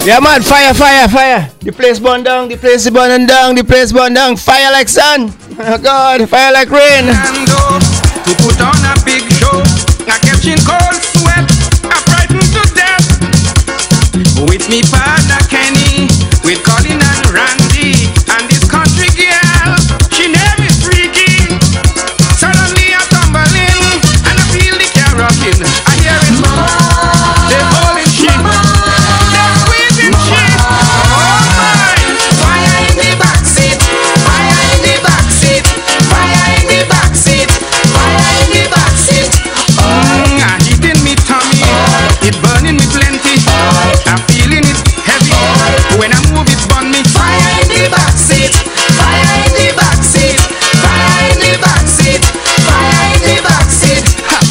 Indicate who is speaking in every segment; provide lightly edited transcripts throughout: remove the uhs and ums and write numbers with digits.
Speaker 1: Yeah, man, fire. The place burn down, the place burn down. Fire like sun. Oh, God, fire like rain.
Speaker 2: To put on a big show, I kept in cold sweat, I frightened to death. With me partner Kenny, with Colin and Randy, and this country girl, she name is freaky. Suddenly I tumble in, and I feel the car rocking. I hear it more, they're falling shit, they're squeezing shit. Oh my, fire in the backseat, fire in the backseat, fire in the backseat, fire in the backseat. Heating me tummy, it burning me plenty. I'm feeling it heavy. When I move it burn me. Fire in the backseat, fire in the backseat, fire in the backseat, fire in the backseat.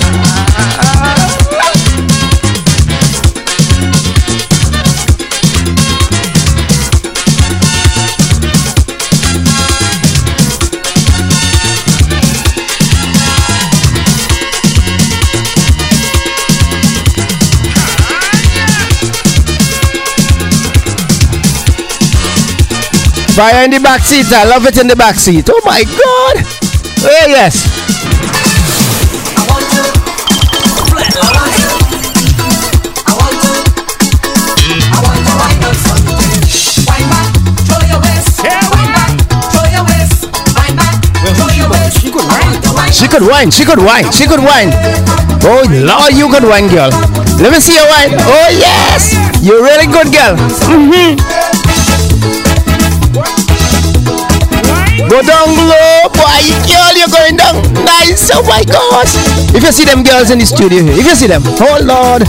Speaker 1: Fire in the back seat. I love it in the back seat. Oh my God. Oh yes.
Speaker 3: I want to flatline. I want to wind up something. Wind back, throw your waist. Wind back, throw your waist. Wind back, throw your waist.
Speaker 1: She could whine. Oh Lord, you could whine, girl. Let me see your whine. Oh yes. You're really good, girl. Go down low, boy, girl, you're going down nice. Oh my gosh. If you see them girls in the studio here, if you see them, oh Lord.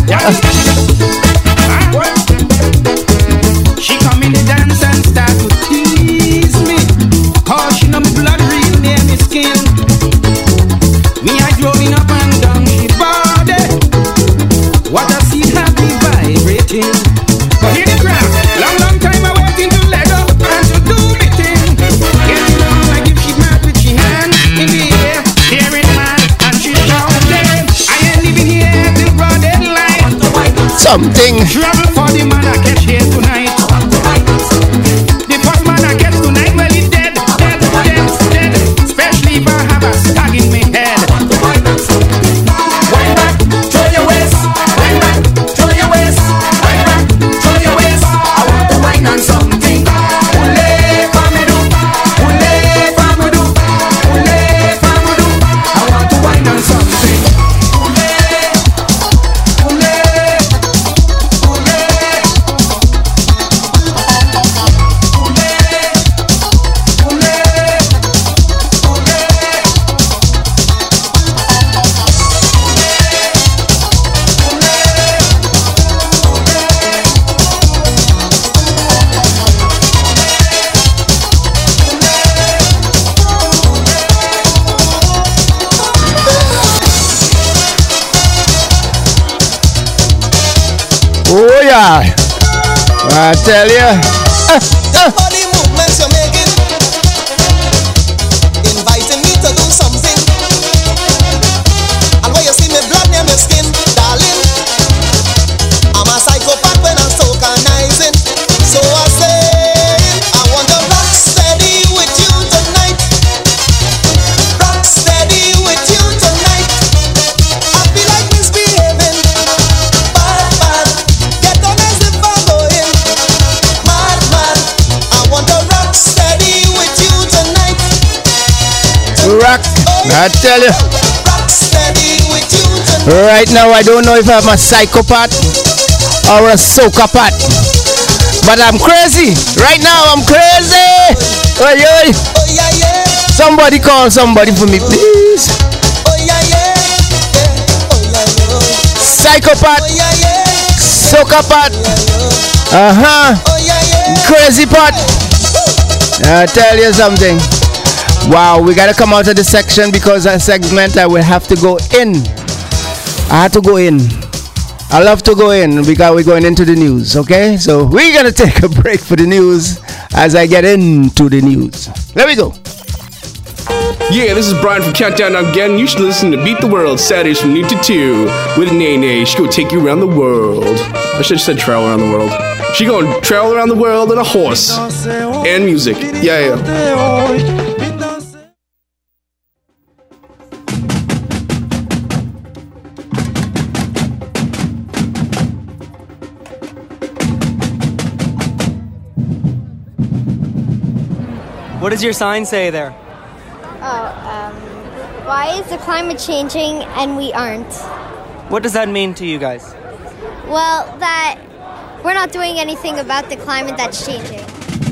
Speaker 2: She come in the dance and start to tease me. Cause she know my blood real near me skin. Me I growing up and down she body. What I see happy vibrating. But in the ground, long time I waiting to let up and to do me thing. Getting on like if she mad with she hand in the air. Tearing man and she shouting. I ain't living here till broad daylight.
Speaker 1: Something.
Speaker 2: Trouble for the man I catch here tonight. The first man I catch tonight, well he's dead. Especially if I have a stag in my head.
Speaker 3: Wind back, throw your waist. Wind back, throw your waist. Wind back, throw your waist. I want to wind on something. Ule famudu, ule famudu, ule famudu. I want to wind on something.
Speaker 1: Oh yeah. I tell you.
Speaker 4: All the movements you're making, inviting me to do something. And when you see me blood near my skin, darling, I'm a psychopath when I'm so conniving. So I say, I want to rock steady with you tonight. Rock steady with you tonight. I feel like misbehaving. Bad. Get on as if I'm going mad. I want to rock steady with you tonight.
Speaker 1: Rock. I tell you.
Speaker 4: Rock steady with you tonight.
Speaker 1: Right now, I don't know if I'm a psychopath or a socapath, but I'm crazy. Right now, I'm crazy. Oy, oy.
Speaker 4: Oh yeah.
Speaker 1: Somebody call somebody for me, please.
Speaker 4: Oh yeah. Oh yeah.
Speaker 1: Psychopath,
Speaker 4: Oh yeah.
Speaker 1: socapath,
Speaker 4: Oh yeah.
Speaker 1: crazy pot. I'll tell you something. Wow, we gotta come out of this section because a segment I will have to go in. I have to go in. I love to go in because we're going into the news, okay? So we're gonna take a break for the news as I get into the news. There we go.
Speaker 5: Yeah, this is Brian from Countdown Again. You should listen to Beat the World Saturdays from noon to 2 with Nene. She will take you around the world. I should have said travel around the world. She gonna travel around the world on a horse and music. Yeah.
Speaker 6: What does your sign say there?
Speaker 7: Why is the climate changing and we aren't?
Speaker 6: What does that mean to you guys?
Speaker 7: Well, that we're not doing anything about the climate that's changing.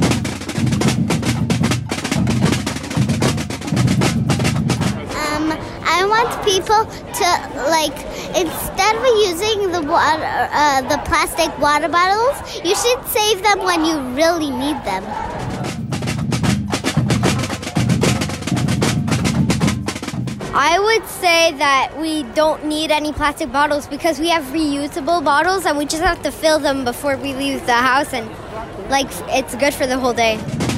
Speaker 7: I want people to, like, instead of using the plastic water bottles, you should save them when you really need them. I would say that we don't need any plastic bottles because we have reusable bottles and we just have to fill them before we leave the house, and like it's good for the whole day.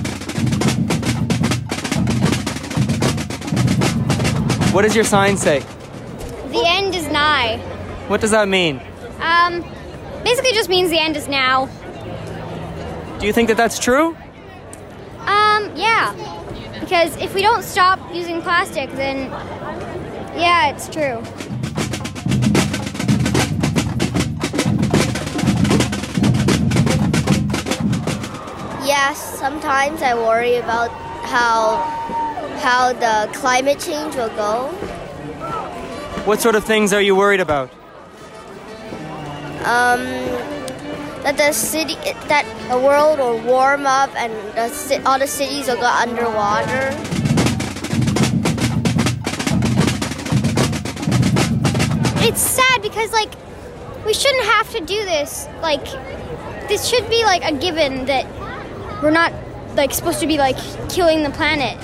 Speaker 6: What does your sign say?
Speaker 7: The end is nigh.
Speaker 6: What does that mean?
Speaker 7: Basically just means the end is now.
Speaker 6: Do you think that that's true?
Speaker 7: Yeah. Because if we don't stop using plastic, then yeah, it's true. Yes, sometimes I worry about how the climate change will go.
Speaker 6: What sort of things are you worried about?
Speaker 7: That the world will warm up and all the cities will go underwater. It's sad because, like, we shouldn't have to do this. Like, this should be, like, a given that we're not, like, supposed to be, like, killing the planet.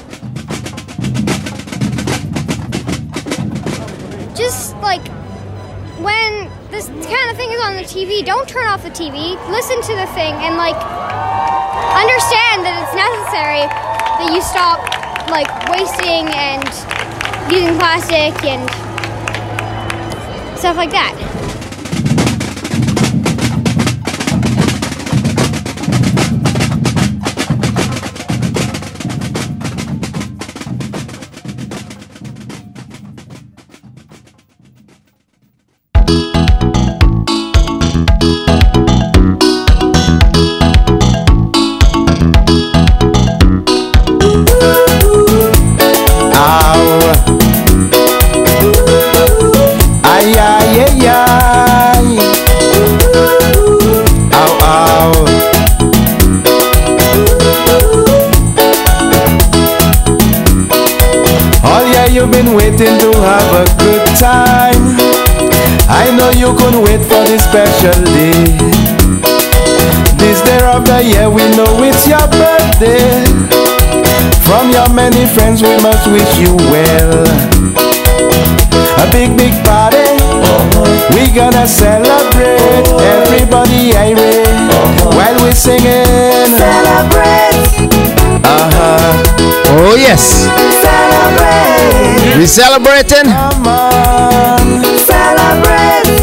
Speaker 7: Just, like, when this kind of thing is on the TV, don't turn off the TV. Listen to the thing and, like, understand that it's necessary that you stop, like, wasting and using plastic and stuff like that.
Speaker 8: You've been waiting to have a good time. I know you couldn't wait for this special day. This day of the year, we know it's your birthday. From your many friends, we must wish you well. A big, big party. We gonna celebrate. Everybody irate while we singing. Celebrate.
Speaker 1: Oh yes.
Speaker 8: Celebrate.
Speaker 1: We celebrating.
Speaker 8: Come on. Celebrate.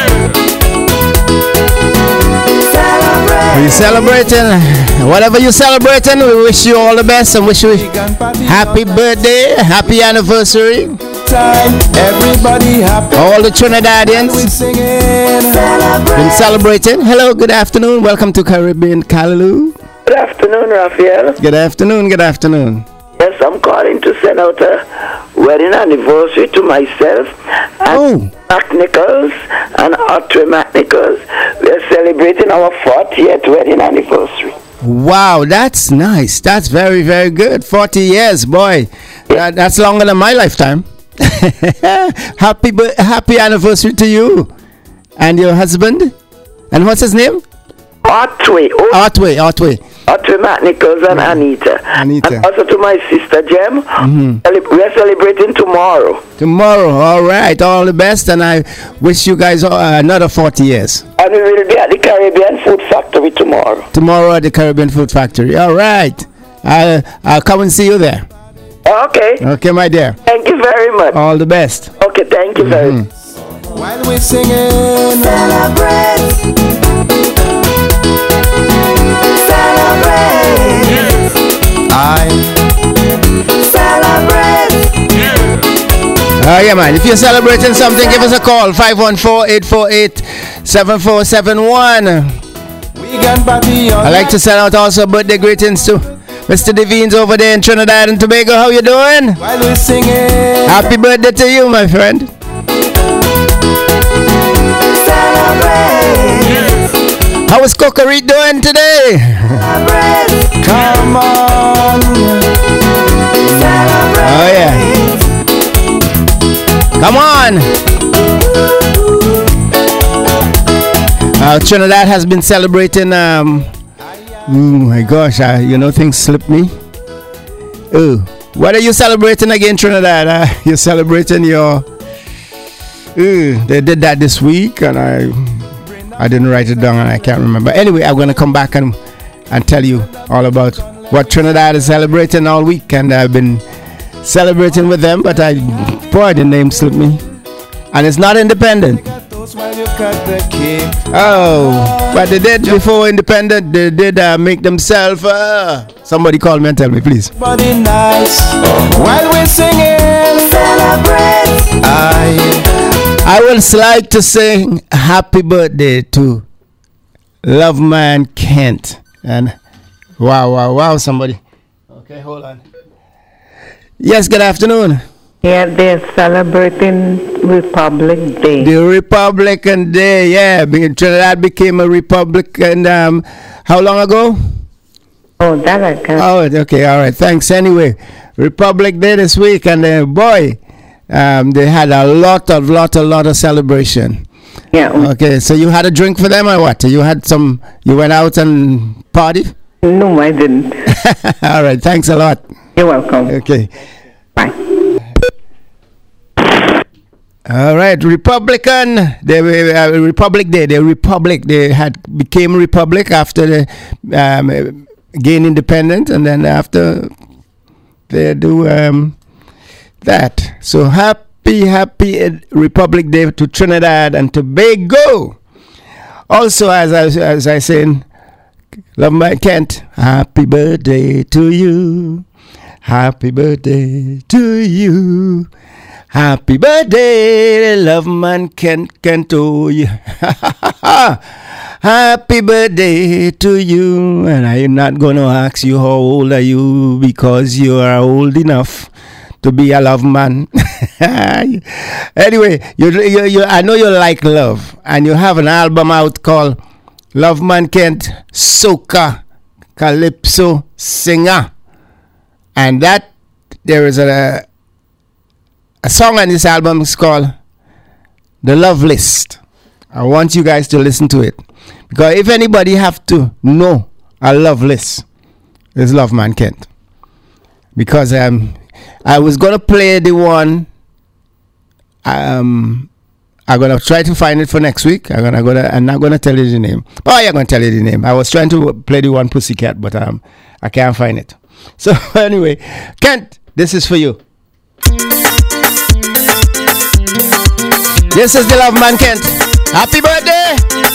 Speaker 8: Celebrate.
Speaker 1: We celebrating. Whatever you celebrating, we wish you all the best and wish you happy birthday, happy anniversary.
Speaker 8: Time. Everybody happy.
Speaker 1: All the Trinidadians
Speaker 8: We singing.
Speaker 1: been celebrating. Hello, good afternoon. Welcome to Caribbean Callaloo.
Speaker 9: Good afternoon, Raphael.
Speaker 1: Good afternoon, good afternoon.
Speaker 9: Yes, I'm calling to send out a wedding anniversary to myself and Mac Nichols and Otway Mac Nichols. We're celebrating our 40th wedding anniversary.
Speaker 1: Wow, that's nice. That's very, very good. 40 years, boy. That's longer than my lifetime. Happy anniversary to you and your husband. And what's his name?
Speaker 9: Otway.
Speaker 1: Otway.
Speaker 9: Otway Mac Nichols and Anita. And also to my sister Jem. We're celebrating tomorrow.
Speaker 1: Tomorrow, all right. All the best, and I wish you guys another 40 years.
Speaker 9: And we will be at the Caribbean Food Factory tomorrow.
Speaker 1: Tomorrow at the Caribbean Food Factory. All right. I'll come and see you there.
Speaker 9: Okay.
Speaker 1: Okay, my dear.
Speaker 9: Thank you very much.
Speaker 1: All the best.
Speaker 9: Okay, thank you very much.
Speaker 8: While we singing, celebrate. I celebrate.
Speaker 1: Yeah, man. If you're celebrating something, give us a call. 514-848-7471. I'd like to send out also birthday greetings to Mr. Devines over there in Trinidad and Tobago. How you doing?
Speaker 8: While we singing.
Speaker 1: Happy birthday to you, my friend.
Speaker 8: Celebrate.
Speaker 1: How is Cookery doing today?
Speaker 8: Celebrate. Come on. Celebrate.
Speaker 1: Oh, yeah. Come on. Trinidad has been celebrating. Oh my gosh, things slip me. Oh, what are you celebrating again, Trinidad? You're celebrating your. They did that this week, and I didn't write it down, and I can't remember. Anyway, I'm gonna come back and tell you all about what Trinidad is celebrating all week, and I've been celebrating with them, but the name slipped me, and it's not independent. Oh, but they did before independent. They did make themselves. Somebody call me and tell me, please.
Speaker 8: Body nice while we're singing, celebrate.
Speaker 1: I would like to sing happy birthday to Loveman Kent. And wow, somebody. Okay, hold on. Yes, good afternoon.
Speaker 10: Yeah, they're celebrating Republic Day.
Speaker 1: The Republican Day, yeah. Trinidad became a republic, and how long ago?
Speaker 10: Oh, that I can.
Speaker 1: Oh, okay, all right. Thanks. Anyway, Republic Day this week, and boy, they had a lot of celebration.
Speaker 10: Yeah.
Speaker 1: Okay, so you had a drink for them or what? You went out and party?
Speaker 10: No, I didn't.
Speaker 1: All right. Thanks a lot.
Speaker 10: You're welcome.
Speaker 1: Okay.
Speaker 10: Bye.
Speaker 1: All right, Republic Day. They became republic after they gained independence, and then after they do that. So happy Republic Day to Trinidad and Tobago. Also, as I said, Loveman Kent, happy birthday to you. Happy birthday to you. Happy birthday, Loveman Kent to you. Happy birthday to you. And I'm not going to ask you how old are you, because you are old enough to be a love man. Anyway, I know you like love, and you have an album out called Loveman Kent Soca Calypso Singer. And that there is a song on this album is called The Love List. I want you guys to listen to it, because if anybody have to know a love list, it's Loveman Kent. Because I was gonna play the one. I'm gonna try to find it for next week. I'm not gonna tell you the name. Oh, I'm gonna tell you the name. I was trying to play the one Pussycat, but I can't find it. So anyway, Kent, this is for you. This is the Loveman Kent. Happy birthday!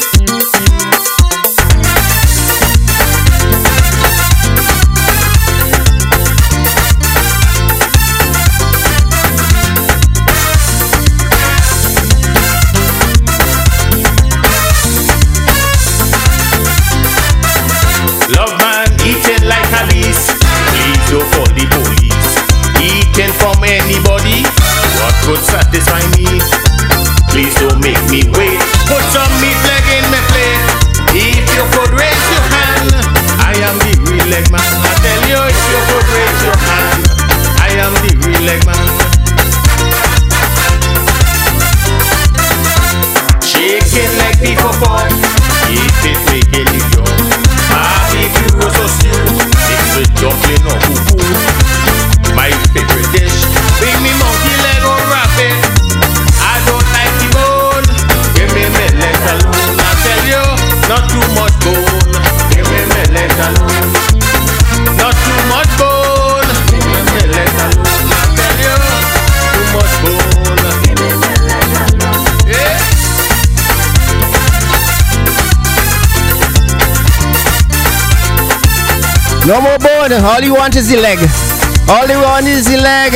Speaker 11: Loveman eating like a beast. Please don't call the police. Eating from anybody, what could satisfy me? Please don't make me wait. Put some meat leg in my plate. If you could raise your hand, I am the real leg man. I tell you, if you could raise your hand, I am the real leg man. Shaking like people fall. Eat it, making you young. If you roast or stew, mix with dumpling or fufu. My favorite dish, bring me monkey leg or rabbit. I don't like the bone, give me my leg alone. I tell you, not too much bone, give me my leg alone. Not too much bone, give me my leg alone. I tell you.
Speaker 1: No more bone. All you want is the leg. All you want is the leg.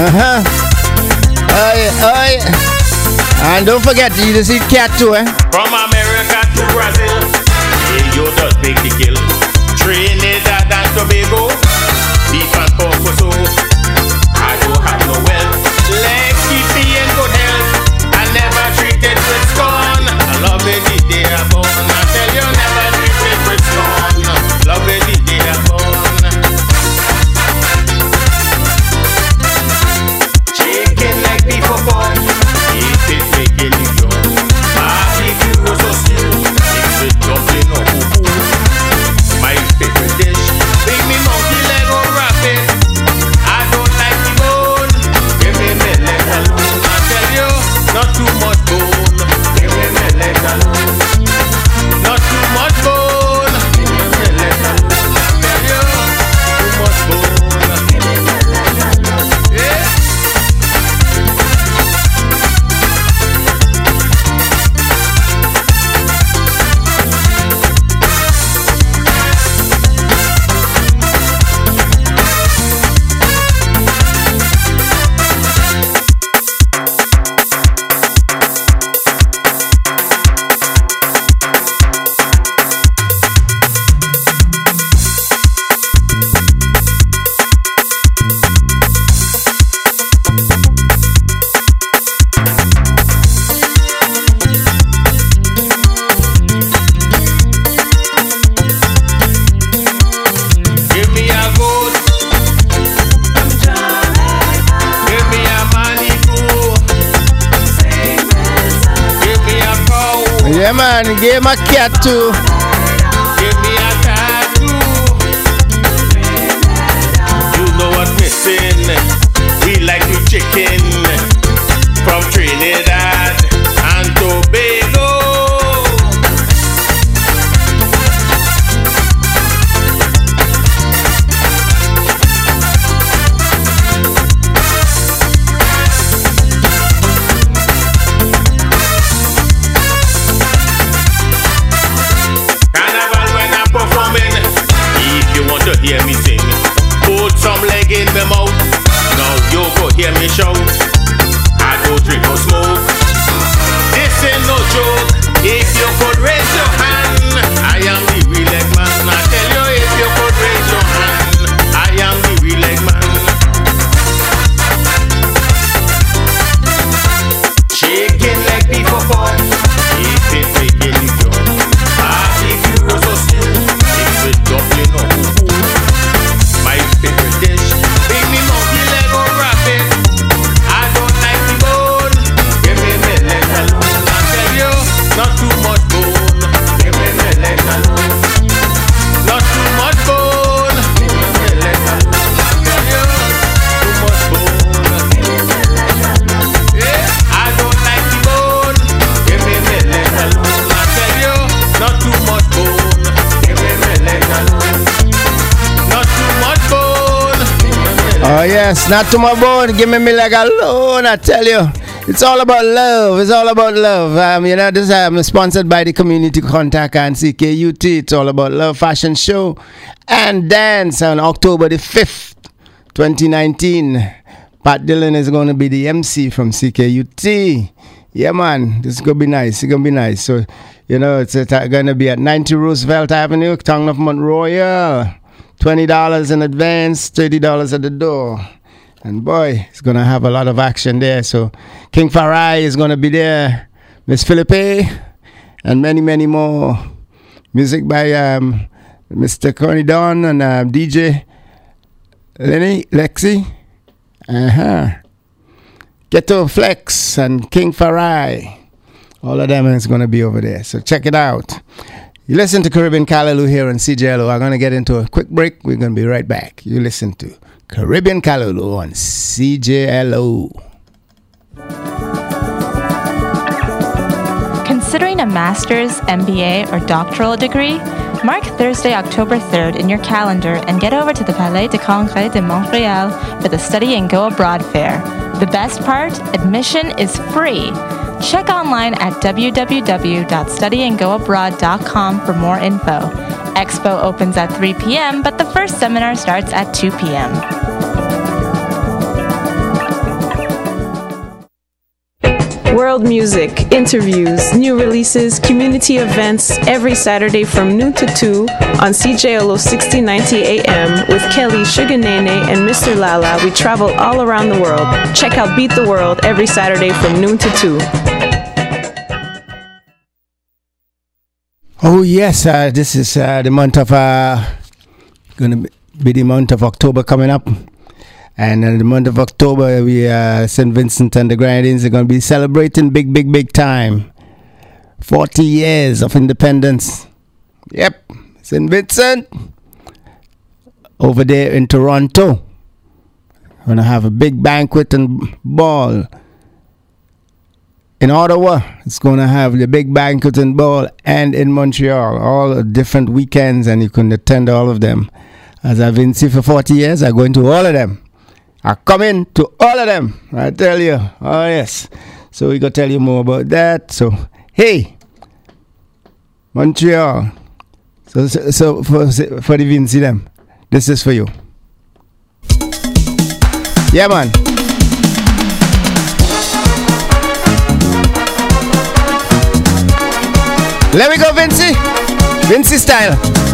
Speaker 1: Aye. And don't forget, you just eat cat too, eh?
Speaker 11: From America to Brazil, hey, you just make the kill. Trinidad and Tobago, beef and pork for so. I don't have no wealth. Leg keep me in good health. I never treated with scorn. I love it the day I'm born. I tell you, never treated with scorn. Love it the day I'm born. Chicken leg beef for fun. Eat it, making you young. Barbecue so stew. Mix with dumpling or fufu. My favorite dish. Bring me monkey leg or rabbit. I don't like the bone. Give me my leg alone. I tell you, not too much bone. Give me my leg alone. Not too much bone. Give me my leg alone. I tell you, too much bone. Give me my leg alone. Yeah. Give me a goat. Give me a manitou. Give me a cow.
Speaker 1: Yeah, man. Give my cat too.
Speaker 11: Give me a tattoo. You know what's missing? We like the chicken from Trinidad and Tobago. Carnival when I'm performing. If you want to hear me sing, put some leg in my mouth. Now you go hear me shout. I don't drink or smoke. This ain't no joke. If you could raise your hand, I am the real leg man. I tell you, if you could raise your hand, I am the real leg man. Chicken leg beef for fun. If it making you young. Barbecue so stew. Mix with dumpling or fufu. My favorite dish. Bring me monkey leg or rabbit. I don't like the bone. Give me my leg alone. I tell you, not too much bone. Give me my leg alone. Not too much bone. Give me my leg alone. I tell you, too much bone. Give me my leg alone. Yeah, I don't like the bone. Give me my leg alone. I tell you, not too much bone. Give me my leg alone. Not too much bone. Give me my leg.
Speaker 1: Oh, yes. Not too much bone. Give me my leg alone. I tell you. It's all about love. It's all about love. You know, this is sponsored by the Community Contact and CKUT. It's all about love fashion show and dance on October the 5th, 2019. Pat Dillon is going to be the MC from CKUT. Yeah, man. This is going to be nice. It's going to be nice. So, you know, it's going to be at 90 Roosevelt Avenue, Town of Mount Royal. $20 in advance, $30 at the door. And boy, it's going to have a lot of action there. So King Farai is going to be there. Miss Philippe and many, many more. Music by Mr. Connie Don and DJ Lenny, Lexi. Ghetto Flex and King Farai. All of them is going to be over there. So check it out. You listen to Caribbean Callaloo here on CJLO. I'm going to get into a quick break. We're going to be right back. You listen to Caribbean Callaloo on CJLO.
Speaker 12: Considering a master's, MBA, or doctoral degree? Mark Thursday, October 3rd in your calendar and get over to the Palais de Congrès de Montréal for the Study and Go Abroad Fair. The best part? Admission is free. Check online at www.studyandgoabroad.com for more info. Expo opens at 3 p.m., but the first seminar starts at 2 p.m.
Speaker 13: World music, interviews, new releases, community events every Saturday from noon to 2 on CJLO 6090 AM with Kelly, Sugar Nene, and Mr. Lala. We travel all around the world. Check out Beat the World every Saturday from noon to 2.
Speaker 1: Oh yes, this is the month of going to be the month of October coming up. And in the month of October, we St. Vincent and the Grenadines are going to be celebrating big time. 40 years of independence. Yep, St. Vincent. Over there in Toronto. Going to have a big banquet and ball. In Ottawa, it's going to have the big banquet and ball. And in Montreal, all different weekends. And you can attend all of them. As I've been here for 40 years, I go into all of them. I come in to all of them, I tell you. Oh, yes. So we going to tell you more about that. So, hey, Montreal. So for the Vinci them, this is for you. Yeah, man. Let me go, Vinci. Vinci style.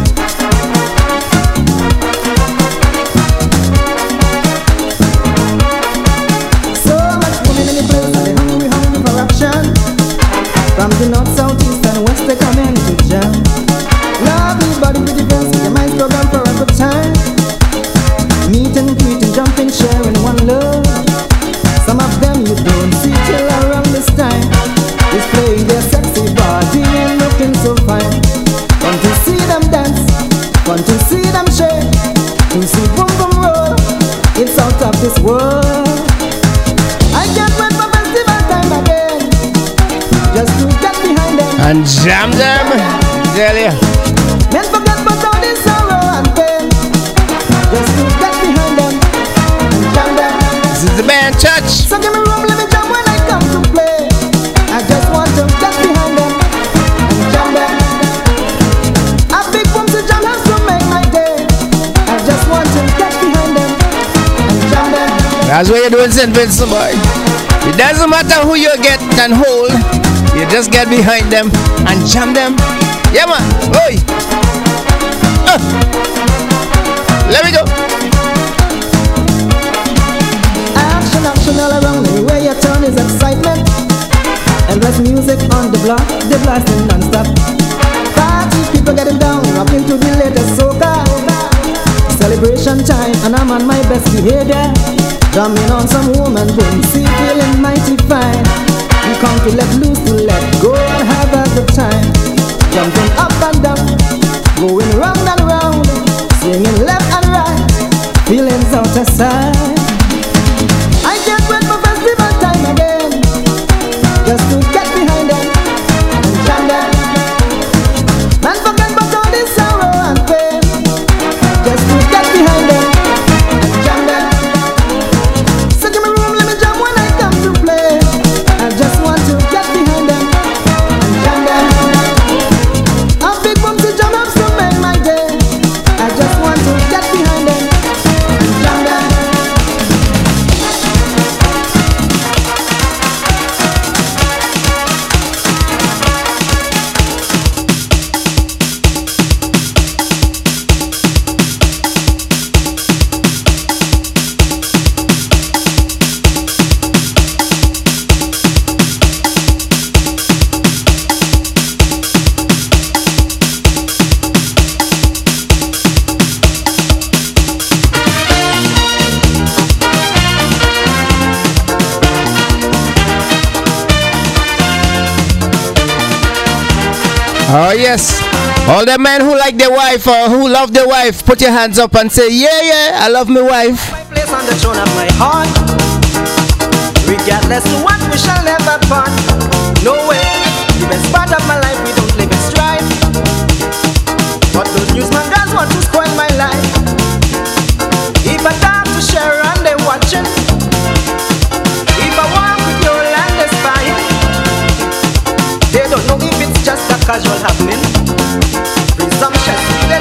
Speaker 14: From the north, south, east, and west, they come in to jam. Love everybody with the best, the mind program for a good time. Meet and greet and jumping, sharing one love. Some of them you don't see till around this time. Displaying their sexy body and looking so fine. Fun to see them dance, fun to see them shake. To see boom boom roll, it's out of this world. I can't wait for festival time again. Just to get behind them
Speaker 1: and jam them, tell ya.
Speaker 14: Then forget about all this sorrow and pain. Just to get behind them and jam them.
Speaker 1: This is the band church.
Speaker 14: So give me room, let me jam when I come to play. I just want to get behind them and jam them. A big boom to jam has to make my day. I just want to get behind them and jam them.
Speaker 1: That's what you're doing, St. Vincent, boy. It doesn't matter who you get and hold. You just get behind them and jam them. Yeah, man. Oi. Let me go.
Speaker 14: Action all around. Everywhere you turn is excitement. Endless music on the block. They blasting non-stop. Party people getting down. Rocking to the latest soca. Celebration time and I'm on my best behavior. Drumming on some woman boom. See, feeling mighty fine. We come to let loose, to let go and have a good time. Jumping up and down, going round and round, swinging left and right, feelings out of sight. I can't wait for festival time again, just to get behind them and jam them. Man, forget about all this sorrow and pain, just to get behind them and jam them. So give me room, let me jam when I come to play. I just want to get behind them and jam them. A big boom to jam up to make my day. I just want to get behind them and jam them.
Speaker 1: Oh yes, all the men who like their wife or who love their wife, put your hands up and say, yeah, I love my wife.
Speaker 14: My place on the throne of my heart. Regardless of what, we shall never part. No way, the best part of my life, we don't live in strife. But those newsmen guys want to spoil my life. If I talk to Sharon, they watching. If I walk with your land, they spying. They don't know if it's just a casual happening. Presumption,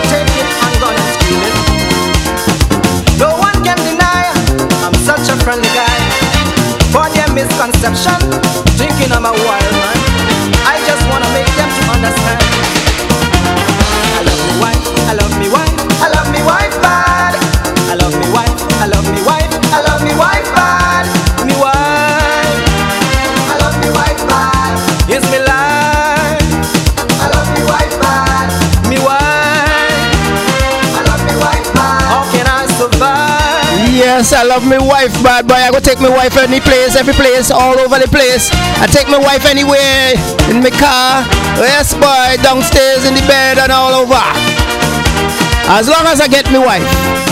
Speaker 15: misconception, thinking I'm a wild man. I just wanna make them to understand. I love me wife, I love me wife, I love me wife bad. I love me wife, I love me wife, I love me wife bad. Me wife, I love me wife bad. It's me life. I love me wife bad. Me wife, I love me wife bad. How can I survive?
Speaker 1: Yes, I love my wife bad, boy. I go take my wife any place, every place, all over the place. I take my wife anywhere, in my car. Yes, boy, downstairs in the bed and all over. As long as I get my wife.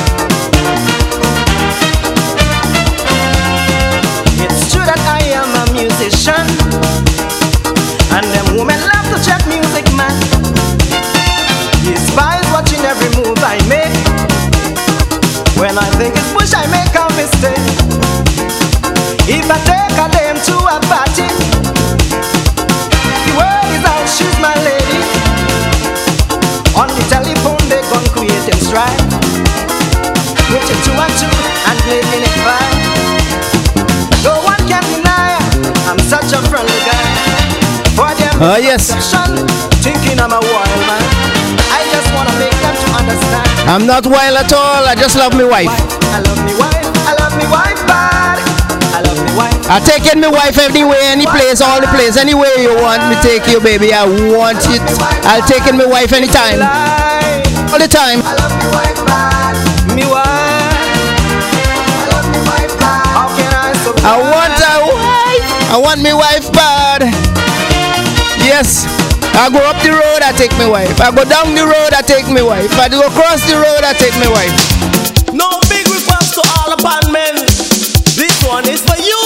Speaker 15: It's true that I am a musician, and them women love to check music, man. The spies watching every move I make. When I think it's push, I make a mistake. If I take a dame to a party, the word is out, she's my lady. On the telephone, they gon' create them strife. Put it 2 and 2 and making it 5. No one can deny I'm such a friendly guy. For them misconception, thinking I'm a wild man. I just wanna make them to understand.
Speaker 1: I'm not wild at all, I just love my wife.
Speaker 15: I love me wife, I love me wife bad. I love me wife.
Speaker 1: I take in my wife anywhere, any place, all the place, anywhere you want me take you, baby. I want it. I'll take in my wife anytime, all the time.
Speaker 15: I love me wife bad. Me wife. I love me wife bad. How can I survive?
Speaker 1: I want a wife. I want my wife bad. Yes. I go up the road, I take my wife. I go down the road, I take my wife. I go across the road, I take my wife.
Speaker 16: No big request to all the band men. This one is for you.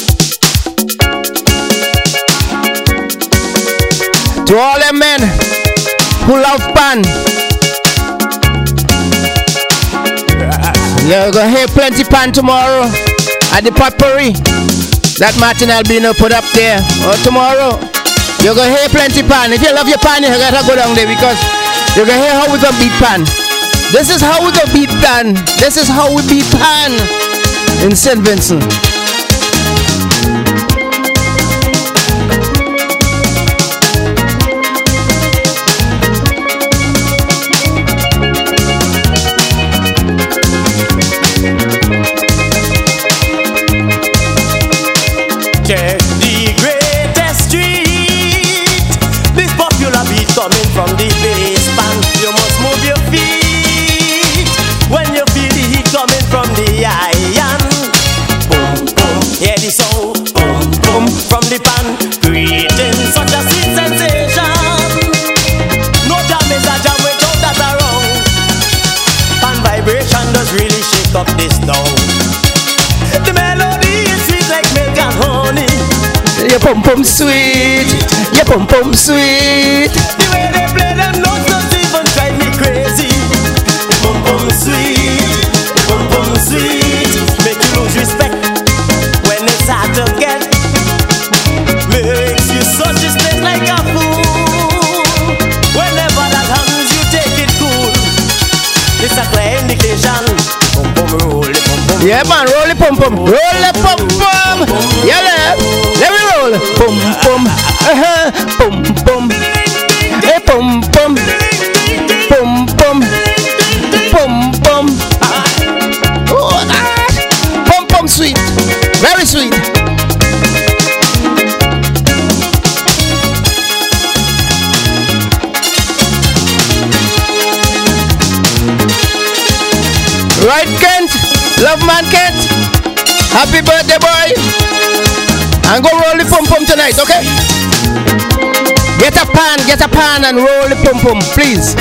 Speaker 1: To all them men who love pan. You're gonna hear plenty pan tomorrow at the potpourri that Martin Albino put up there. Or tomorrow. You're gonna hear plenty pan. If you love your pan, you gotta go down there because you're gonna hear how we gonna beat pan. This is how we gonna beat pan. This is how we beat pan in St. Vincent.
Speaker 16: Coming from the bass band, you must move your feet. When you feel the heat coming from the iron, boom boom, hear the sound, boom boom from the pan, creating such a sweet sensation. No jam is a jam without that around. Pan vibration does really shake up this town. The melody is sweet like milk and honey.
Speaker 1: Your pum pum sweet, your pum pum sweet.
Speaker 16: The way they play them notes don't even drive me crazy. Pum pum sweet, pum pum sweet. Make you lose respect when it's hard to get. Makes you such a state like a fool. Whenever that happens, you take it cool. It's a clear indication. Pum pum roll it, pum pum.
Speaker 1: Yeah man, roll it pum pum, roll it pum pum. Yeah, let me roll. Pum pum, pum pum, hey pum pum, pum pum, pum pum. Oh God, pum pum sweet, very sweet. Right, Kent, love man Kent. Happy birthday, boy. And go roll the pum pum tonight, okay? Get a pan and roll the pum pum, please.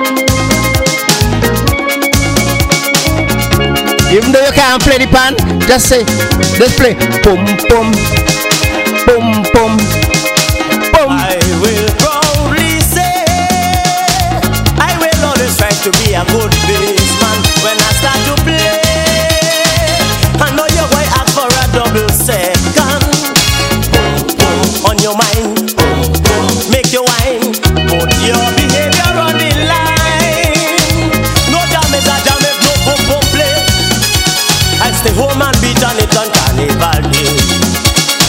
Speaker 1: Even though you can't play the pan, just say, let's play pum pum, pum pum, pum.
Speaker 16: I will proudly say, I will always try to be a good bassman when I start to play. I know you're going to ask for a double second. On your mind, make your wine, put your behavior on the line. No jam is a jam if no pum pum play. I stay home and beat on it on Carnival Day.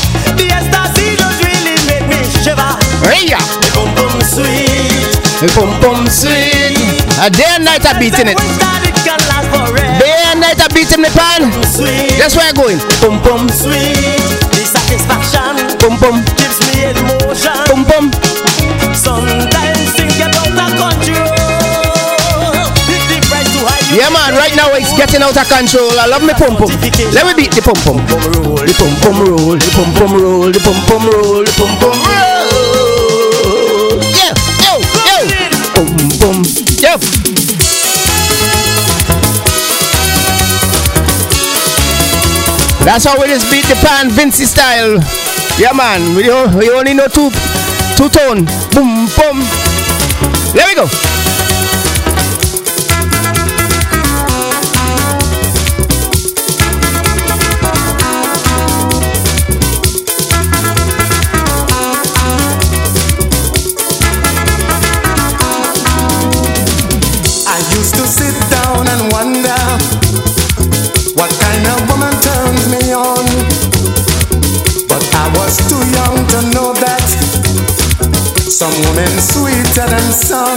Speaker 1: Hey ya.
Speaker 16: Boom boom sweet.
Speaker 1: Boom boom sweet. A day and night I beating it. Day and night I beating the pan. That's where I'm going. Boom boom
Speaker 16: sweet. The satisfaction.
Speaker 1: Boom boom.
Speaker 16: Gives me emotion.
Speaker 1: Boom boom.
Speaker 16: Sometimes things get out of control.
Speaker 1: Yeah man, right now it's getting out of control. I love me pum pum. Let me beat the pum pum. The pum pum roll, the pum pum roll, the pum pum roll, the pum pum roll. Yeah, yo, yo. Pum pum, yo. That's how we just beat the pan, Vincy style. Yeah man, we only know two tone. Boom boom. There we go.
Speaker 8: Used to sit down and wonder what kind of woman turns me on, but I was too young to know that some women sweeter than some.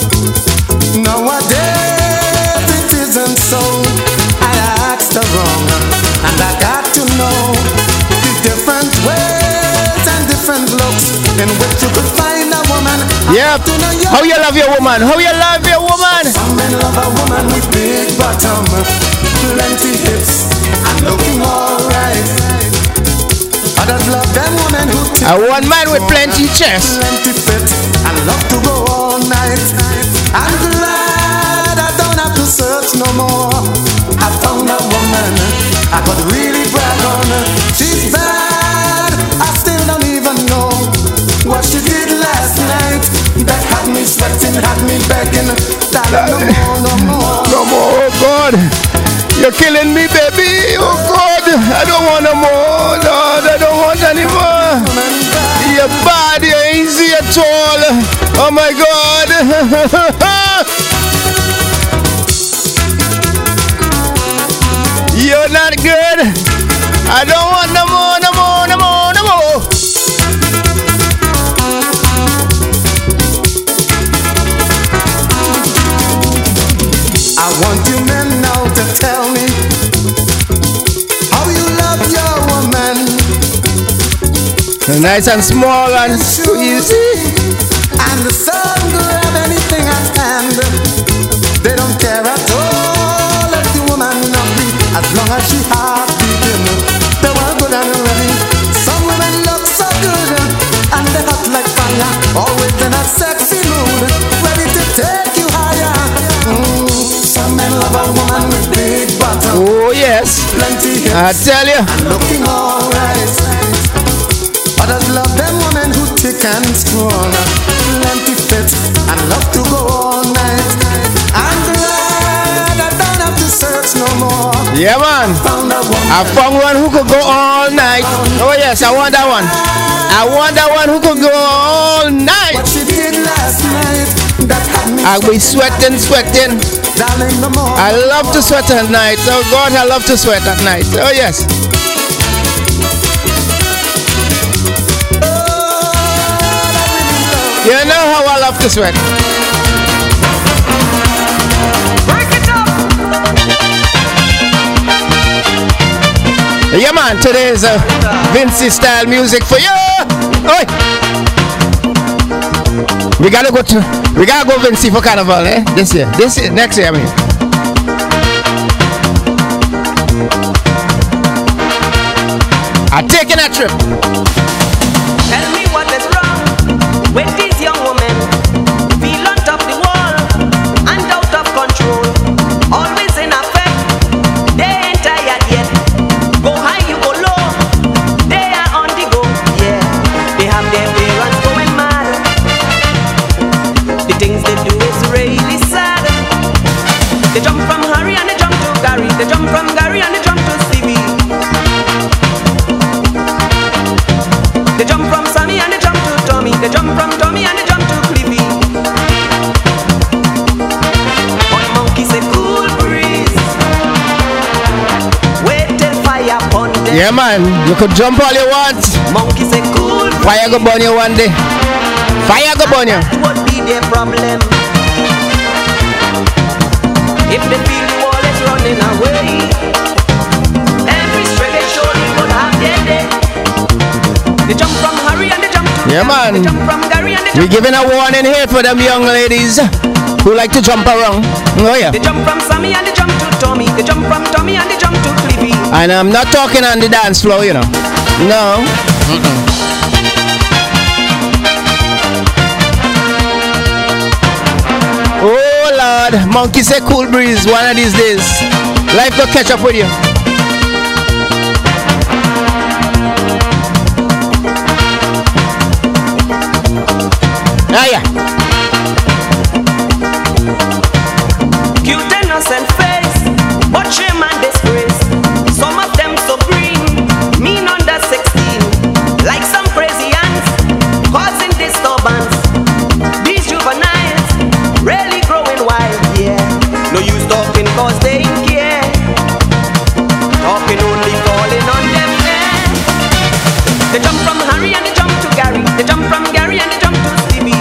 Speaker 8: Nowadays it isn't so. I asked her wrong, and I got to know the different ways and different looks in which you could find a woman.
Speaker 1: Yep. How you love your woman? How you love your woman?
Speaker 8: Some men love a woman with big bottom, plenty hips, and looking alright. Others love them women who
Speaker 1: I want man with plenty chest,
Speaker 8: plenty fit, and love to go all night. I'm glad I don't have to search no more. I found a woman I could really brag on. She's bad, I still don't even know what she did last night. That had me sweating, had me begging. Darling, no more.
Speaker 1: No more, oh God. You're killing me, baby. Oh God, I don't want no more. Lord, I don't want any more. Your body ain't easy at all. Oh my God. You're not good. I don't want no more, no more, no more, no more.
Speaker 8: I want you men now to tell me how you love your woman.
Speaker 1: Nice and small and so easy.
Speaker 8: And the sun grab anything at hand. They don't care at all if the woman not be, as long as she half beaten. They were good and ready. Some women look so good and they hot like fire, always in a sexy mood, ready to take you higher. Some men love a woman with big bottom.
Speaker 1: Oh yes,
Speaker 8: plenty hips,
Speaker 1: I tell you,
Speaker 8: and looking alright. Others love them women who thick and strong, plenty fit, and love to go all night. I'm glad I don't have to search no more.
Speaker 1: Yeah man, I found one who could go all night. Oh yes, I want that one. I want that one who could go all night.
Speaker 8: What she did last night, that had me
Speaker 1: I'll be sweating.
Speaker 8: darling, no more.
Speaker 1: I love to sweat at night. Oh God, I love to sweat at night. Oh yes. You know how I love to sweat.
Speaker 3: Break it up.
Speaker 1: Yeah man, today is Vincy style music for you. Oi. We gotta go Vincy for Carnival, eh? This year, next year I mean. I'm taking a trip.
Speaker 15: Tell me what is wrong with these young women. Feel on top the wall and out of control. Always in effect, they ain't tired yet. Go high, you go low. They are on the go, yeah. They have their parents going mad. The things they do is really sad. They jump from Harry and they jump to Gary. They jump from Gary and they jump to Stevie. They jump from Sammy and they jump to Tommy. They jump from Tommy and they jump to Cliffy. One monkey say cool breeze. Wait till fire burn them.
Speaker 1: Yeah man, you could jump all you want.
Speaker 15: Monkey say cool breeze.
Speaker 1: Fire go burn you one day. Fire go burn you.
Speaker 15: What would be their problem? If they feel the wall is running away, every stray they surely would have their day. They jump from Harry and they jump to
Speaker 1: Yeah, man.
Speaker 15: They jump from Gary and they
Speaker 1: We're
Speaker 15: jump
Speaker 1: giving a warning here for them young ladies who like to jump around. Oh yeah.
Speaker 15: They jump from Sammy and they jump to Tommy. They jump from Tommy and they jump to Cliffy.
Speaker 1: And I'm not talking on the dance floor, you know. No. Oh Lord, monkey say cool breeze one of these days. Life will catch up with you. Ah yeah.
Speaker 15: Cute innocent face, but shame and disgrace. Some of them so green, mean under 16. Like some crazy ants, causing disturbance. These juveniles, really growing wild, yeah. No use talking cause they ain't care. Talking only falling on them head. They jump from Harry and they jump to Gary. They jump from Gary and they jump to Stevie.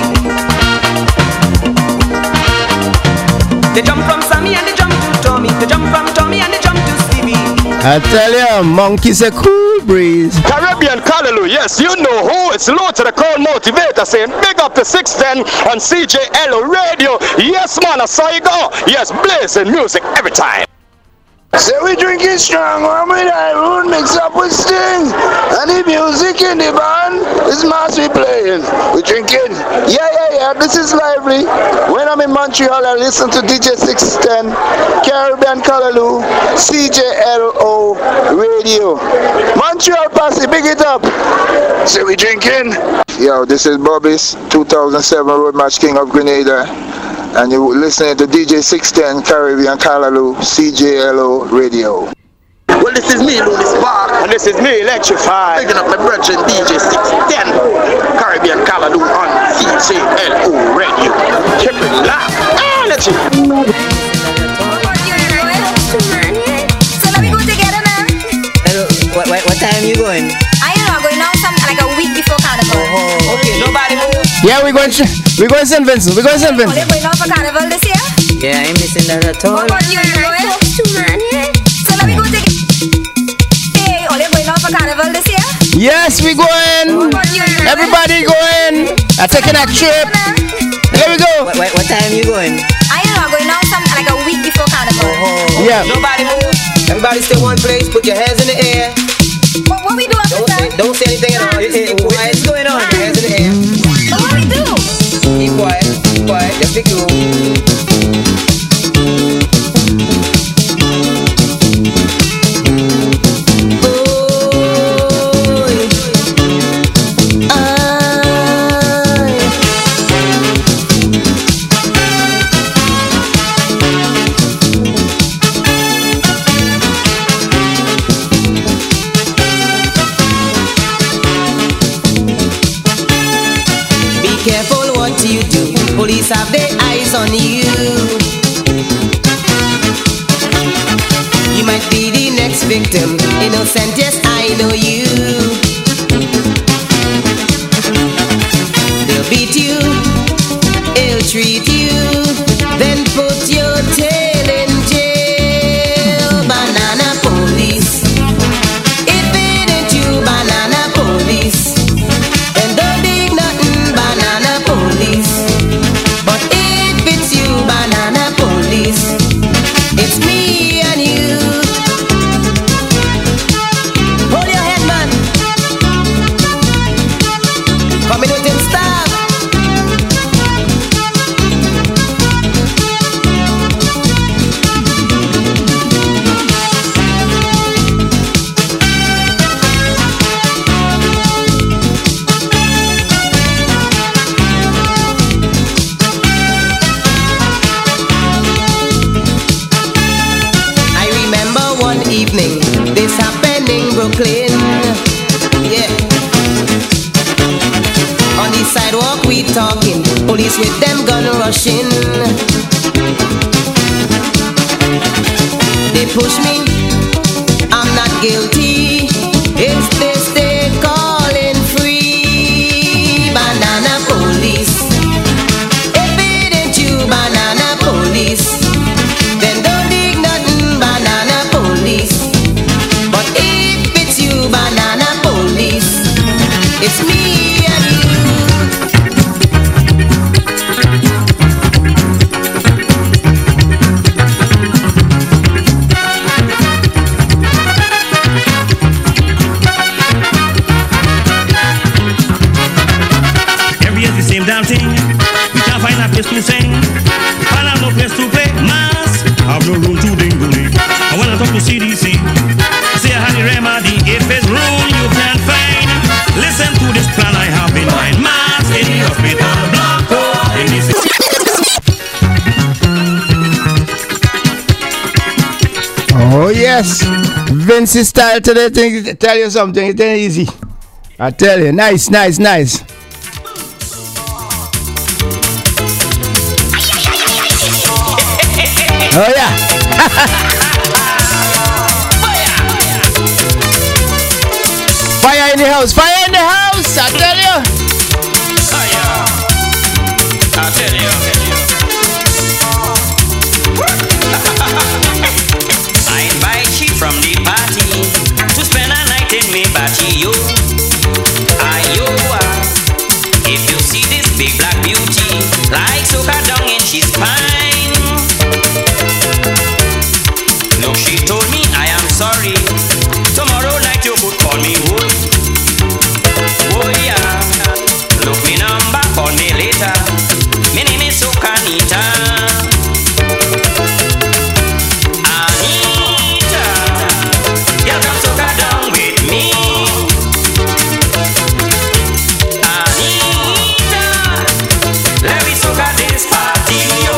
Speaker 15: They jump from Sammy and they jump to Tommy. They jump from Tommy and they jump to Stevie.
Speaker 1: I tell you, monkey's a cool breeze.
Speaker 17: Caribbean Callaloo, yes, you know who. It's Low to the Crown Motivator saying big up to 610 on CJLO Radio. Yes, man, I saw you go. Yes, blazing music every time.
Speaker 18: So we drinking strong one with Iron mix up with Sting. And the music in the band is mass we playing. We drinking. Yeah, this is lively. When I'm in Montreal, I listen to DJ 610, Caribbean Callaloo, CJLO Radio. Montreal Posse, big it up. So we drinking. Yo, this is Bobby's 2007 Road March King of Grenada. And you're listening to DJ 610 Caribbean Callaloo CJLO Radio.
Speaker 17: Well, this is me, Louis Park, and this is me, Electrify. Picking up my brethren, DJ 610 Caribbean Callaloo on CJLO Radio. Keep it locked. Let's see.
Speaker 3: So let me go together now.
Speaker 15: What time you going?
Speaker 3: I don't know, I'm going out like a week before Carnival.
Speaker 15: Oh, okay, nobody move.
Speaker 1: Yeah, we're going to St. Vincent. We're going to St.
Speaker 3: Are
Speaker 1: Vincent.
Speaker 3: they going out for Carnival this year?
Speaker 15: Yeah, I ain't missing that at all.
Speaker 3: What about you? You going? So let me go together. Hey, are they going out for Carnival this year?
Speaker 1: Yes, we're going.
Speaker 3: What about you?
Speaker 1: Everybody going. I'm taking a trip. Here we go.
Speaker 15: What time you going?
Speaker 3: I don't know, I'm going out like a week before Carnival.
Speaker 1: Yeah.
Speaker 15: Nobody move. Everybody stay one place. Put your hands in the air.
Speaker 3: What we do after that?
Speaker 15: Don't say anything at all. What's going on? Hands in the air.
Speaker 3: What we do?
Speaker 15: Keep quiet. Keep quiet. Just be cool. Police have their eyes on you. You might be the next victim. Innocent, yes, I know you. They'll beat you, ill treat you, then put your tail in jail. Banana police. If it ain't you, banana police, then don't dig nothing, banana police. But if it's you, banana police, it's me and you. Hold your head, man. Coming with him, stop. Evening, this happened in Brooklyn. Yeah. On the sidewalk we talking, police with them gun rushing. They push me, I'm not guilty. It's this they calling free. Banana police.
Speaker 19: same damn thing. We can't find a place to sing, and have no place to play. Mass, have no room to dingle. I wanna talk to CDC. Say I had the remedy. If it's rule you can't find, listen to this plan I have in mind. Mass in the hospital block. In the
Speaker 1: Oh yes, Vince's style today. Tell you something. It ain't easy. I tell you, nice. Oh yeah. Fire in the house. I tell you.
Speaker 20: I tell you. I invite you from the party to spend a night in me patio. If you see this big black beauty, like soca down in she's spine. Look, she told me I am sorry. Tomorrow night you could call me wood. Oh yeah. Look me number, call me later. My name is Soca Anita. Anita, you come soca down with me. Anita, let me soca this party, yo.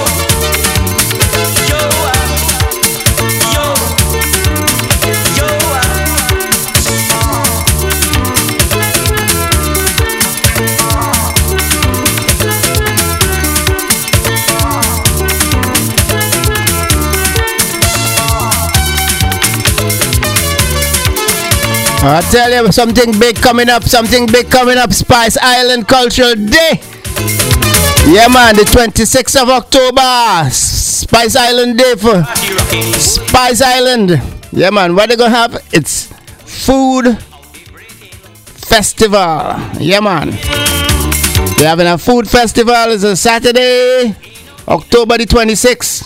Speaker 1: I tell you something big coming up, Spice Island Cultural Day. Yeah man, the 26th of October, Spice Island Day for Spice Island. Yeah man, what they gonna have? It's food festival. Yeah man, they're having a food festival. It's a Saturday, October the 26th.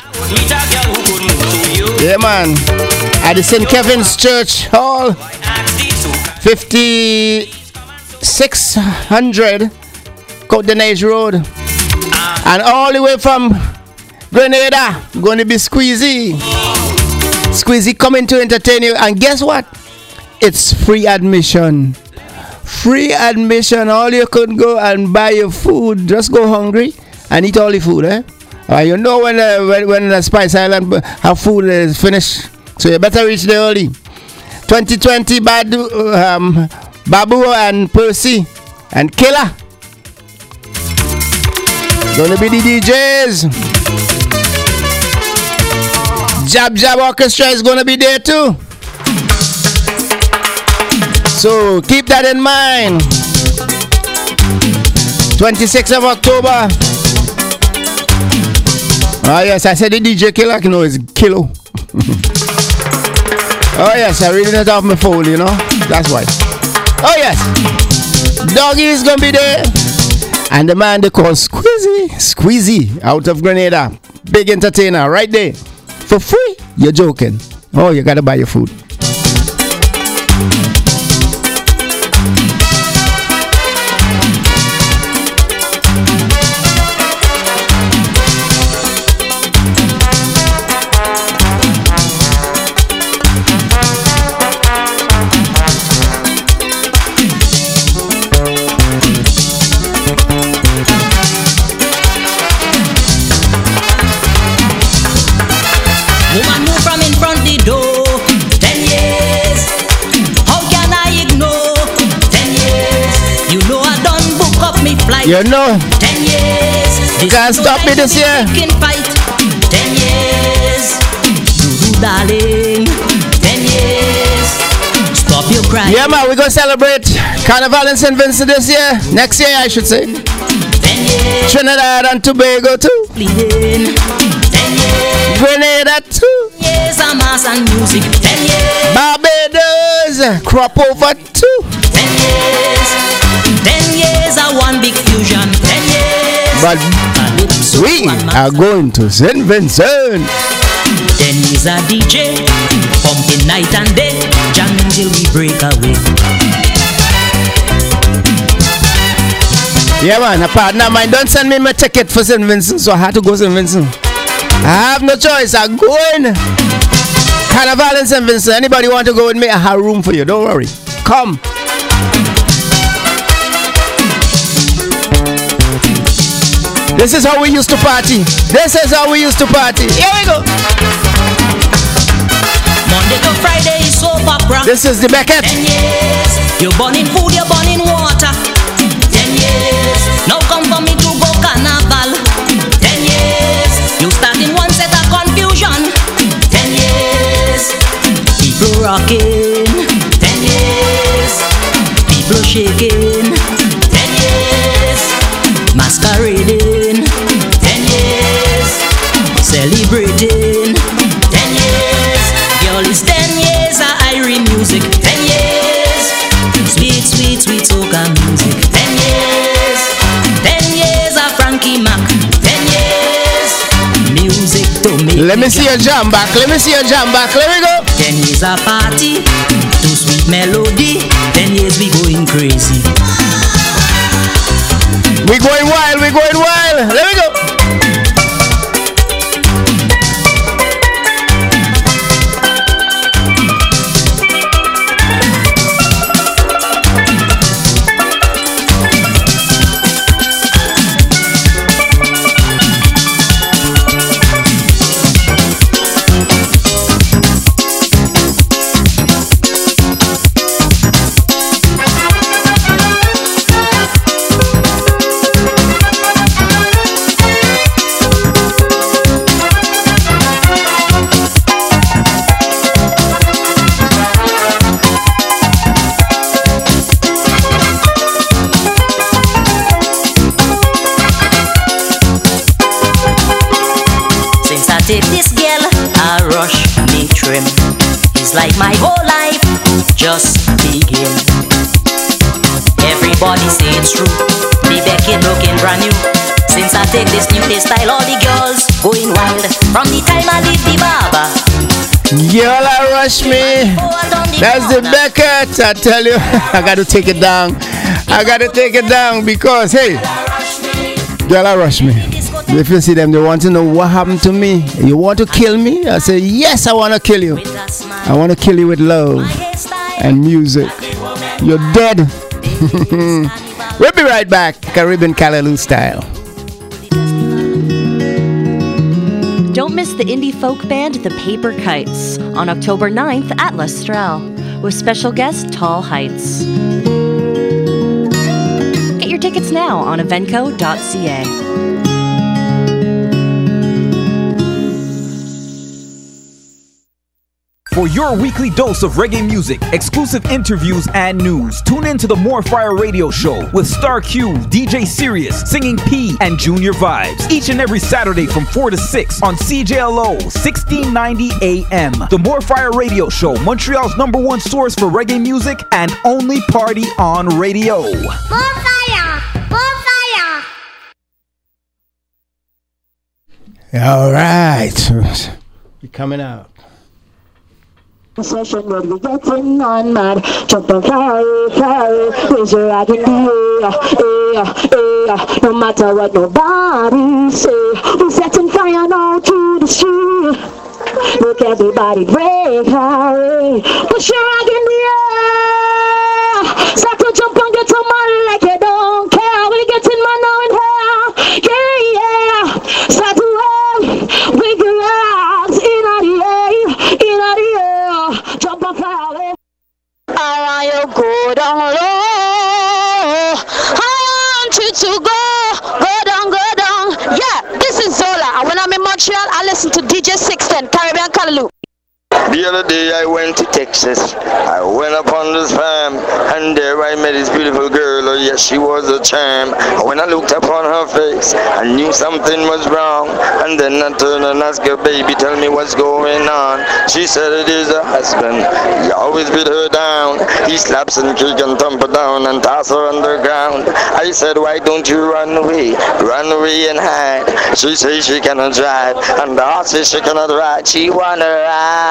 Speaker 1: Yeah man, at the St. Kevin's Church Hall, 5600 Côte de Neige Road. And all the way from Grenada, going to be Squeezy coming to entertain you. And guess what? It's free admission. All you could go and buy your food. Just go hungry and eat all the food, eh? You know when the Spice Island have food is finished, so you better reach there early. 2020 Babu and Percy and Killer gonna be the DJs. Jab Orchestra is gonna be there too. So keep that in mind. 26th of October. Oh yes, I said the DJ Killer. No, it's Kilo. Oh yes, I read it off my phone, you know. That's why. Oh yes, Doggy is gonna be there, and the man they call Squeezy out of Grenada, big entertainer right there for free. You're joking? Oh, you gotta buy your food. You know,
Speaker 20: 10 years.
Speaker 1: You can't stop me this year.
Speaker 20: 10 years. Darling. 10 years. Stop your crying.
Speaker 1: Yeah, man, we're going to celebrate Carnival in St. Vincent this year. Next year, I should say.
Speaker 20: 10 years.
Speaker 1: Trinidad and Tobago, too.
Speaker 20: 10 years.
Speaker 1: Grenada, too.
Speaker 20: 10 years of mass and music. 10 years.
Speaker 1: Barbados, crop over, too.
Speaker 20: 10 years. 10 years of one big fusion. 10 years.
Speaker 1: But we are going to St. Vincent.
Speaker 20: 10 years a DJ, pumping night and day, jamming till we break away.
Speaker 1: Yeah, man, a partner of mine don't send me my ticket for St. Vincent, so I had to go to St. Vincent. I have no choice. I'm going. Carnival in St. Vincent. Anybody want to go with me? I have room for you. Don't worry. Come. This is how we used to party. This is how we used to party. Here we go.
Speaker 21: Monday to Friday is soap opera.
Speaker 1: This is the Beckett.
Speaker 21: 10 years. You're burning food, you're burning water. 10 years. Now come for me to go carnival. 10 years. You start in one set of confusion. 10 years. People rocking. 10 years. People shaking. 10 years. Masquerading. 10 years. Celebrating. 10 years. Girl, it's 10 years of Irene music. 10 years. Sweet, sweet, sweet soca music. 10 years. 10 years of Frankie Mac. 10 years. Music to me.
Speaker 1: Let me see your jam back. Let me see your jam back. Let me go.
Speaker 21: 10 years of party. To sweet melody. 10 years we going crazy.
Speaker 1: We going wild. We going wild. Let me go.
Speaker 21: Take this girl, I rush me trim. It's like my whole life just begin. Everybody say it's true. The Beckett looking brand new. Since I take this new style, all the girls going wild. From the time I leave the barber.
Speaker 1: Girl, I rush me. That's the Beckett. I tell you, I got to take it down. I got to take it down because, hey, girl, I rush me. If you see them, they want to know what happened to me. You want to kill me? I say, yes, I want to kill you. I want to kill you with love and music. You're dead. We'll be right back. Caribbean Callaloo style.
Speaker 22: Don't miss the indie folk band The Paper Kites on October 9th at Lestrel with special guest Tall Heights. Get your tickets now on evenco.ca.
Speaker 23: For your weekly dose of reggae music, exclusive interviews, and news, tune in to the More Fire Radio Show with Star Q, DJ Sirius, Singing P, and Junior Vibes. Each and every Saturday from 4 to 6 on CJLO 1690 AM. The More Fire Radio Show, Montreal's #1 source for reggae music and only party on radio.
Speaker 7: More fire! More fire!
Speaker 1: All right. We're coming out.
Speaker 24: Session where we getting on mad. Jump and fly, raise your rag in the air. No matter what nobody say, we're setting fire now to the street. Look, everybody break away. Push your rag in the air. Start to jump and get some money like you don't care. We getting man now in here. Yeah. Start to run, wiggle your arms in the air, in the air. Jump and fly away. I want you go down low. I want you to go down. Yeah, this is Zola. And when I'm in Montreal, I listen to DJ 610, Caribbean Callaloo.
Speaker 17: The other day I went to Texas. I went up on this farm, and there I met this beautiful girl. Oh yes, she was a charm. When I looked upon her face, I knew something was wrong. And then I turned and asked her, baby, tell me what's going on. She said it is her husband. He always beat her down. He slaps and kicks and thump her down and toss her underground. I said, why don't you run away and hide? She says she cannot drive, and the horse says she cannot ride. She wanna ride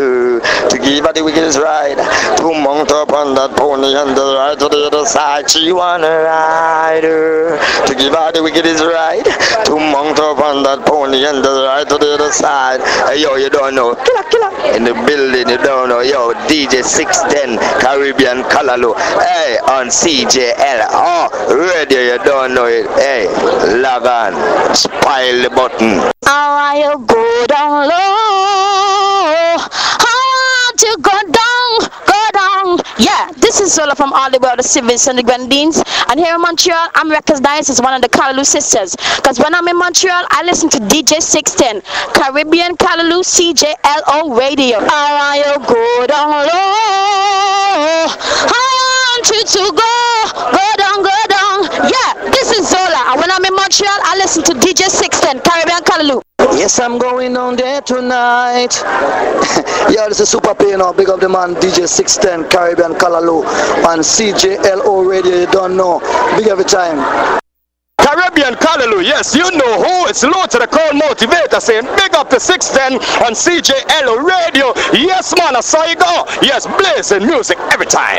Speaker 17: To give her the wickedest ride, to mount up on that pony and the ride to the other side. She wanna ride. To give her the wickedest ride, to mount up on that pony and the ride to the other side. Hey, yo, you don't know. Killer. In the building, you don't know. Yo, DJ 610 Caribbean Callaloo. Hey, on CJLO radio, you don't know it. Hey, log on. Spile the button.
Speaker 24: Alright, you go down low. I want to go down. Yeah, this is Zola from all the way of the Civils and the Grenadines. And here in Montreal, I'm recognized as one of the Callaloo sisters. Because when I'm in Montreal, I listen to DJ 610, Caribbean Callaloo CJLO radio. Alright, you go down low. I want you to go down. Yeah, this is Zola. And when I'm in Montreal, I listen to DJ 610, Caribbean Callaloo.
Speaker 2: Yes, I'm going down there tonight. Yeah, this is Super P, you know. Big up the man, DJ 610, Caribbean Callaloo, on CJLO radio, you don't know. Big every time.
Speaker 17: Caribbean Callaloo, yes, you know who. It's Low to the Crowd Motivator saying big up to 610 on CJLO radio. Yes, man, I saw you go. Yes, blazing music every time.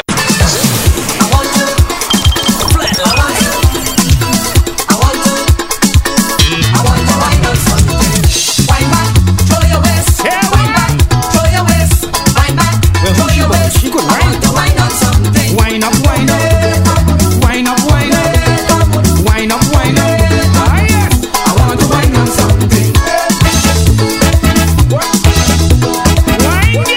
Speaker 3: She could wine on something. Wine up. Ah, yes. I want to wine on something. Wine,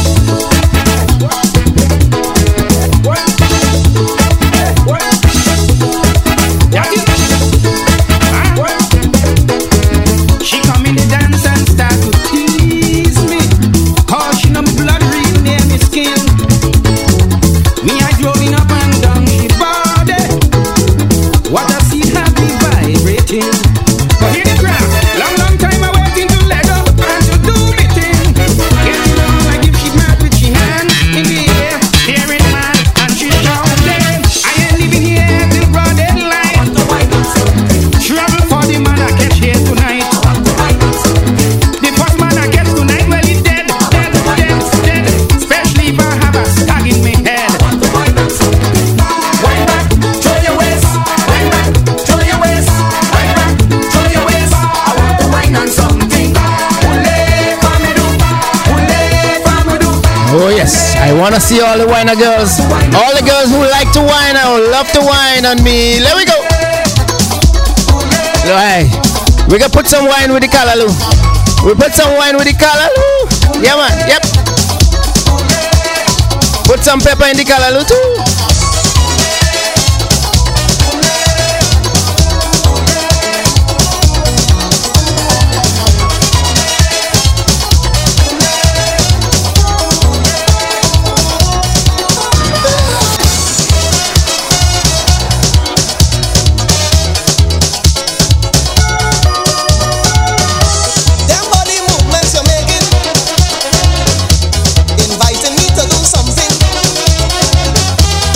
Speaker 3: she come in the dance and start to tease me. Cause she know my blood real near me skin. Me I growing up and down she body. What I see happy vibrating. But hear the crowd, long time I waiting to let go and to do me thing. Getting on like if she mad with she hand in the air. Hearing man and she shouting. I ain't living here till broad daylight. Trouble for the man I catch here tonight. The first man I catch tonight, well he's dead. Especially if I have a stag in my head. Wind back, throw your waist. Wind back, throw your waist. Wind back, throw your waist. I want to wine on something.
Speaker 1: Oh yes, I wanna see all the whiner girls. All the girls who like to whine, I would love to whine on me. Let me go. Alright, we gonna put some wine with the Callaloo. We put some wine with the Callaloo. Yeah man, yep. Put some pepper in the Callaloo too.
Speaker 4: Them body movements you're making, inviting me to do something.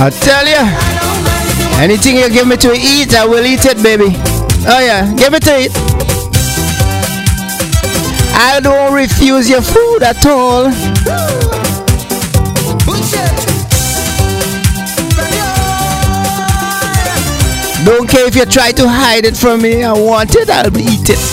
Speaker 1: I'll tell you, anything you give me to eat, I will eat it, baby. Oh yeah, give it to eat. I don't refuse your food at all. Don't care if you try to hide it from me. I want it, I'll eat it.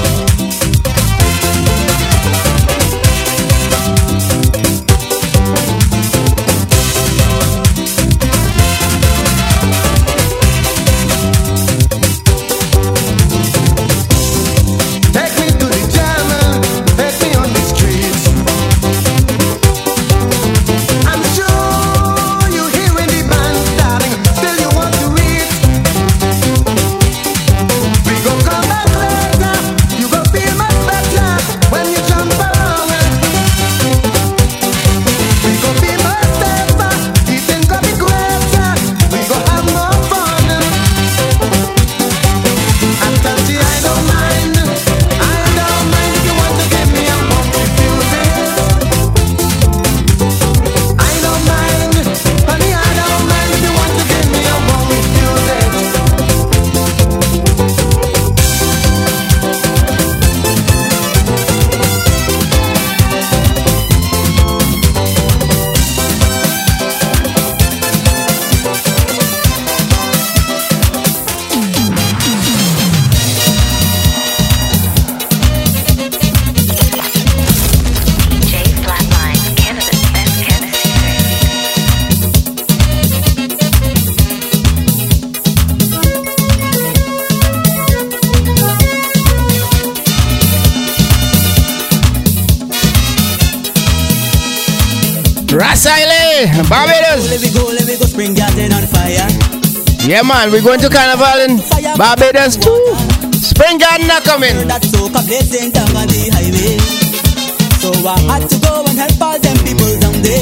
Speaker 1: Barbados.
Speaker 3: Let me go, Spring Garden on fire.
Speaker 1: Yeah, man, we're going to Carnival in Barbados too. Spring Garden are coming.
Speaker 3: That's so blazing down on the highway. So I had to go and help all them people down there.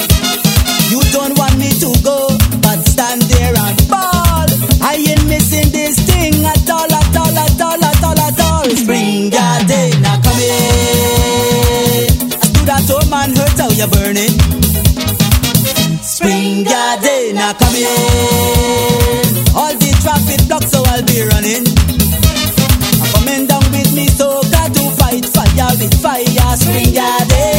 Speaker 3: You don't want me to go, but stand there and fall. I ain't missing this thing at all, at all, at all, at all, at all. Spring Garden are coming. I do that old man hurt how you're burning. Spring Garden are coming. All the traffic blocks, so I'll be running. I'm coming down with me, so got to fight fire with fire. Spring Garden.